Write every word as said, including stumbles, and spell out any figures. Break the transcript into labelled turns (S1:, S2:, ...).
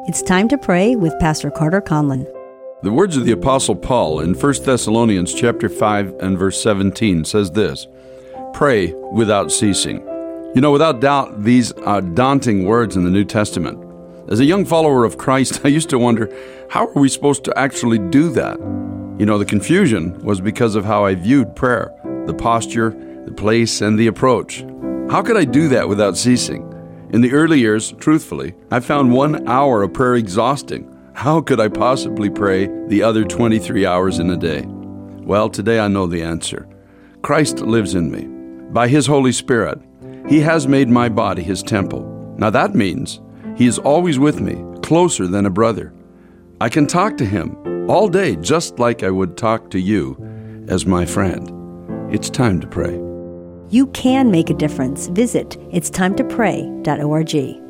S1: It's time to pray with Pastor Carter Conlon.
S2: The words of the Apostle Paul in First Thessalonians chapter five and verse seventeen says this, "Pray without ceasing." You know, without doubt, these are daunting words in the New Testament. As a young follower of Christ, I used to wonder, how are we supposed to actually do that? You know, the confusion was because of how I viewed prayer, the posture, the place, and the approach. How could I do that without ceasing? In the early years, truthfully, I found one hour of prayer exhausting. How could I possibly pray the other twenty-three hours in a day? Well, today I know the answer. Christ lives in me. By His Holy Spirit, He has made my body His temple. Now that means He is always with me, closer than a brother. I can talk to Him all day, just like I would talk to you as my friend. It's time to pray.
S1: You can make a difference. Visit its time to pray dot org.